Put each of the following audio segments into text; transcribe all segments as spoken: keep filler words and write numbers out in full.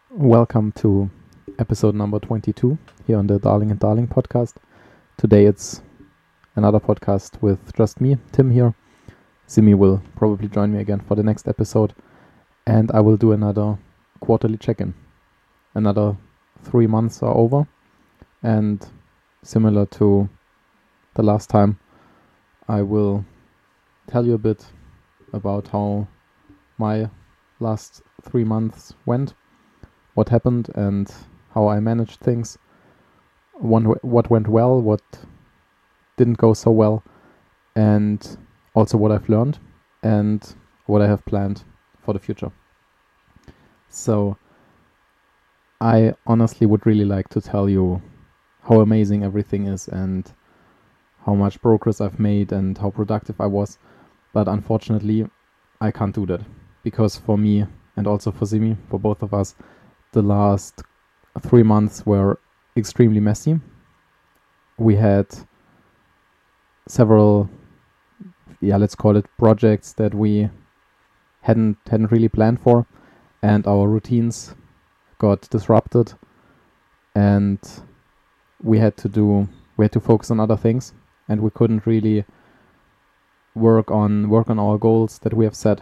Welcome to episode number twenty-two here on the Darling and Darling podcast. Today it's another podcast with just me, Tim here. Simi will probably join me again for the next episode, and I will do another quarterly check-in. Another three months are over, and similar to the last time, I will tell you a bit about how my last three months went, what happened and how I managed things, one, what went well, what didn't go so well, and also what I've learned and what I have planned for the future. So I honestly would really like to tell you how amazing everything is and how much progress I've made and how productive I was, but unfortunately I can't do that, because for me and also for Simi, for both of us, the last three months were extremely messy. We had several, yeah, let's call it projects that we hadn't hadn't really planned for, and our routines got disrupted, and we had to do we had to focus on other things, and we couldn't really work on work on our goals that we have set.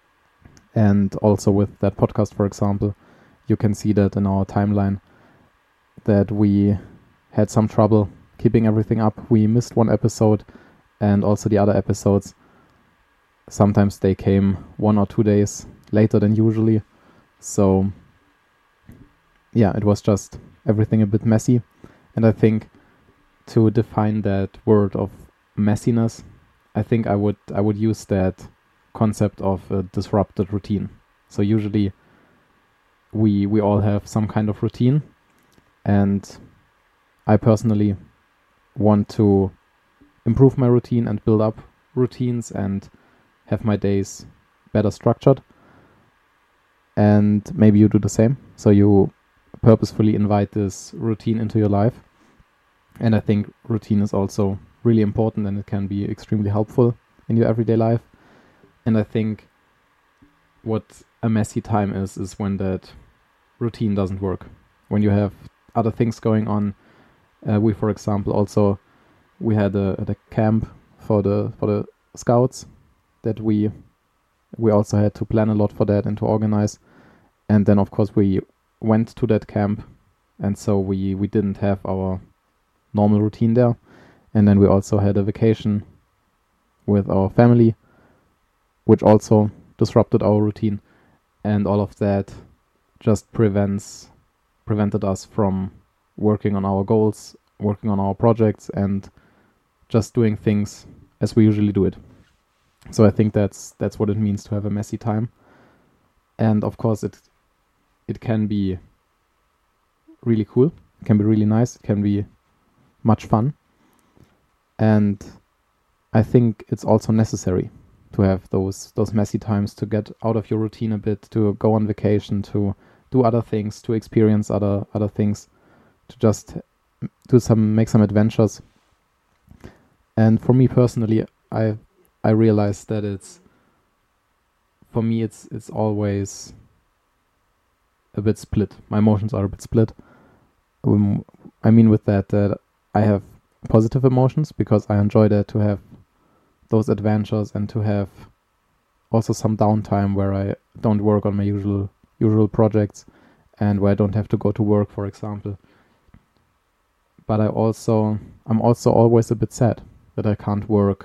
And also with that podcast, for example, you can see that in our timeline that we had some trouble keeping everything up. We missed one episode, and also the other episodes, sometimes they came one or two days later than usually. So yeah, it was just everything a bit messy. And I think to define that word of messiness, I think I would I would use that concept of a disrupted routine. So usually we we all have some kind of routine, and I personally want to improve my routine and build up routines and have my days better structured. And maybe you do the same, so you purposefully invite this routine into your life. And I think routine is also really important, and it can be extremely helpful in your everyday life. And I think what a messy time is, is when that routine doesn't work. When you have other things going on. Uh, we, for example, also, we had a, at a camp for the for the scouts that we we also had to plan a lot for that and to organize. And then, of course, we went to that camp, and so we, we didn't have our normal routine there. And then we also had a vacation with our family, which also disrupted our routine, and all of that just prevents prevented us from working on our goals, working on our projects, and just doing things as we usually do it. So I think that's that's what it means to have a messy time. And of course it it can be really cool, it can be really nice, it can be much fun. And I think it's also necessary to have those those messy times, to get out of your routine a bit, to go on vacation, to do other things, to experience other other things, to just do some make some adventures. And for me personally, I I realized that it's for me it's it's always a bit split. My emotions are a bit split. Um, I mean with that that I have positive emotions because I enjoy that, to have those adventures and to have also some downtime where I don't work on my usual usual projects and where I don't have to go to work, for example. But I also I'm also always a bit sad that I can't work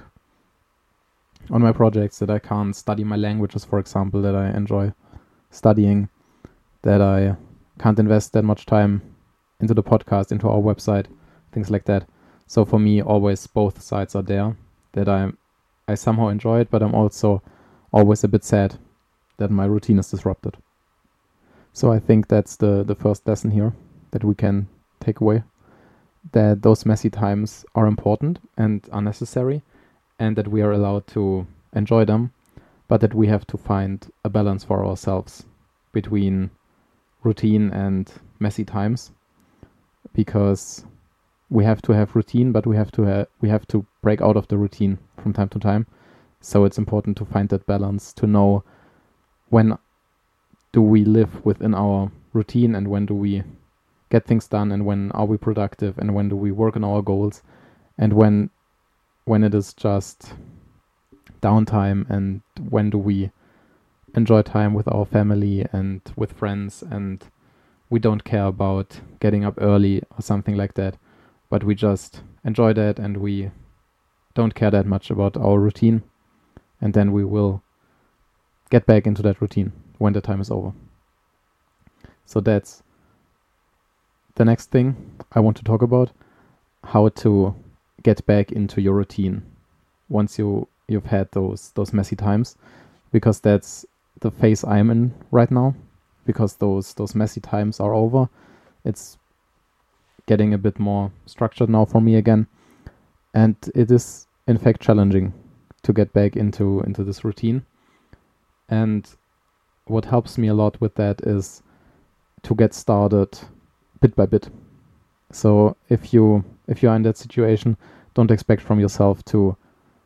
on my projects, that I can't study my languages, for example, that I enjoy studying, that I can't invest that much time into the podcast, into our website, things like that. So for me, always both sides are there, that I I somehow enjoy it, but I'm also always a bit sad that my routine is disrupted. So I think that's the, the first lesson here that we can take away, that those messy times are important and are necessary, and that we are allowed to enjoy them, but that we have to find a balance for ourselves between routine and messy times, because we have to have routine, but we have to ha- we have to break out of the routine from time to time. So it's important to find that balance, to know when do we live within our routine and when do we get things done and when are we productive and when do we work on our goals and when when it is just downtime and when do we enjoy time with our family and with friends and we don't care about getting up early or something like that, but we just enjoy that and we don't care that much about our routine, and then we will get back into that routine when the time is over. So that's the next thing I want to talk about, how to get back into your routine once you, you've had those those messy times, because that's the phase I'm in right now, because those those messy times are over. It's getting a bit more structured now for me again, and it is in fact challenging to get back into into this routine. And what helps me a lot with that is to get started bit by bit. So if you if you are in that situation, don't expect from yourself to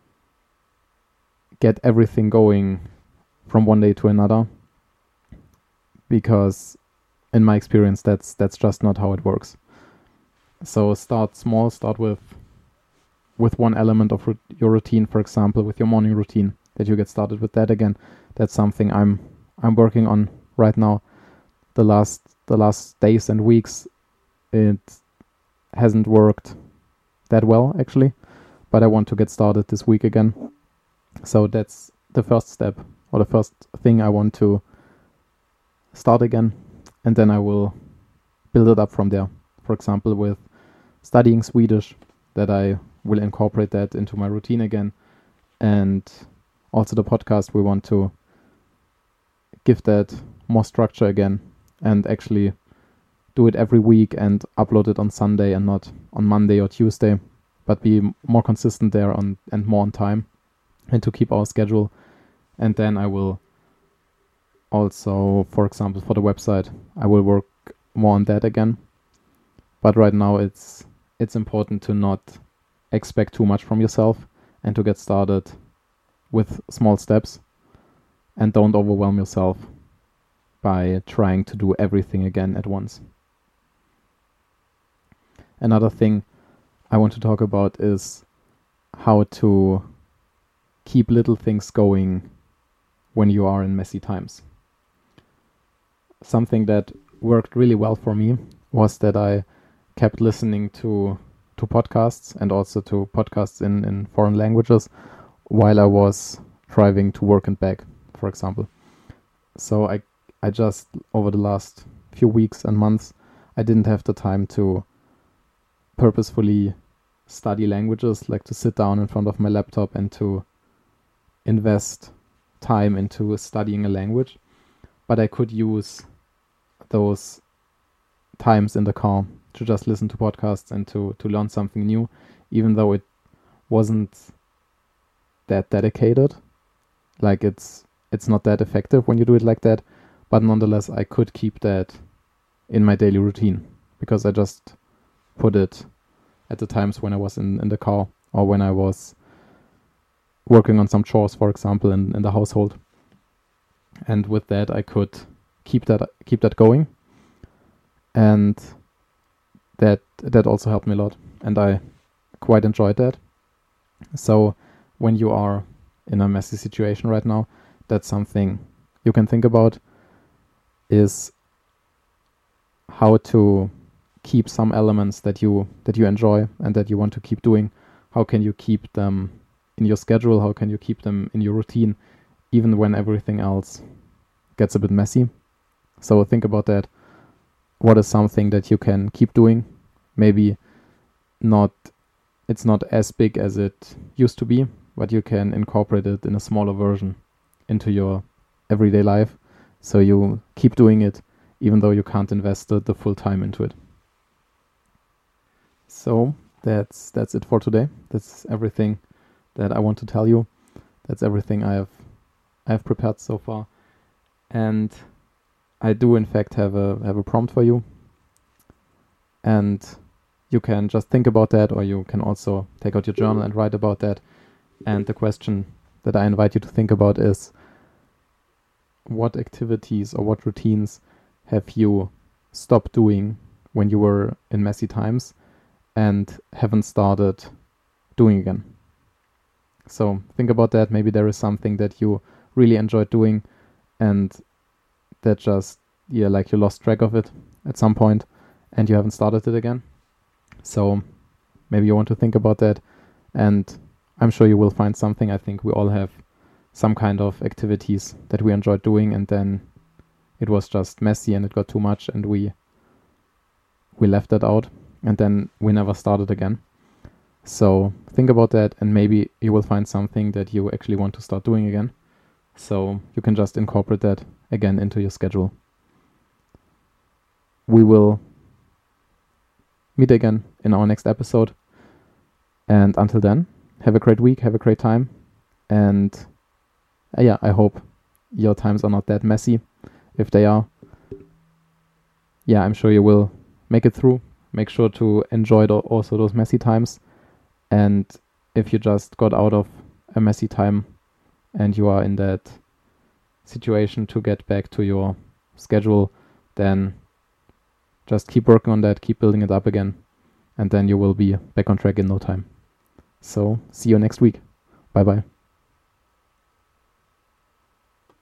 get everything going from one day to another, because in my experience that's that's just not how it works. So start small, start with with one element of ru- your routine, for example, with your morning routine, that you get started with that again. That's something I'm I'm working on right now. The last the last days and weeks it hasn't worked that well actually, but I want to get started this week again. So that's the first step, or the first thing I want to start again, and then I will build it up from there. For example, with studying Swedish, that I will incorporate that into my routine again, and also the podcast, we want to give that more structure again and actually do it every week and upload it on Sunday and not on Monday or Tuesday, but be m- more consistent there on and more on time, and to keep our schedule. And then I will also, for example, for the website, I will work more on that again. But right now it's it's important to not expect too much from yourself and to get started with small steps, and don't overwhelm yourself by trying to do everything again at once. Another thing I want to talk about is how to keep little things going when you are in messy times. Something that worked really well for me was that I kept listening to to podcasts, and also to podcasts in, in foreign languages, while I was driving to work and back, for example. So I I just, over the last few weeks and months, I didn't have the time to purposefully study languages, like to sit down in front of my laptop and to invest time into studying a language. But I could use those times in the car to just listen to podcasts and to, to learn something new, even though it wasn't that dedicated. Like it's it's not that effective when you do it like that, but nonetheless I could keep that in my daily routine, because I just put it at the times when I was in, in the car, or when I was working on some chores, for example, in, in the household. And with that I could keep that keep that going, and that that also helped me a lot, and I quite enjoyed that. So when you are in a messy situation right now, that's something you can think about, is how to keep some elements that you that you enjoy and that you want to keep doing. How can you keep them in your schedule? How can you keep them in your routine, even when everything else gets a bit messy? So think about that. What is something that you can keep doing? Maybe not, it's not as big as it used to be, but you can incorporate it in a smaller version into your everyday life, so you keep doing it even though you can't invest the, the full time into it. So that's that's it for today. That's everything that I want to tell you. That's everything I have I have prepared so far. And I do in fact have a have a prompt for you. And you can just think about that, or you can also take out your journal and write about that. And the question that I invite you to think about is, what activities or what routines have you stopped doing when you were in messy times and haven't started doing again. So think about that. Maybe there is something that you really enjoyed doing and that just, yeah, like you lost track of it at some point and you haven't started it again. So maybe you want to think about that, and I'm sure you will find something. I think we all have some kind of activities that we enjoyed doing, and then it was just messy and it got too much and we we left that out, and then we never started again. So think about that, and maybe you will find something that you actually want to start doing again. So you can just incorporate that again into your schedule. We will meet again in our next episode. And until then, have a great week, have a great time. And uh, yeah, I hope your times are not that messy. If they are, yeah, I'm sure you will make it through. Make sure to enjoy the, also those messy times. And if you just got out of a messy time and you are in that situation to get back to your schedule, then just keep working on that, keep building it up again, and then you will be back on track in no time. So see you next week. Bye bye.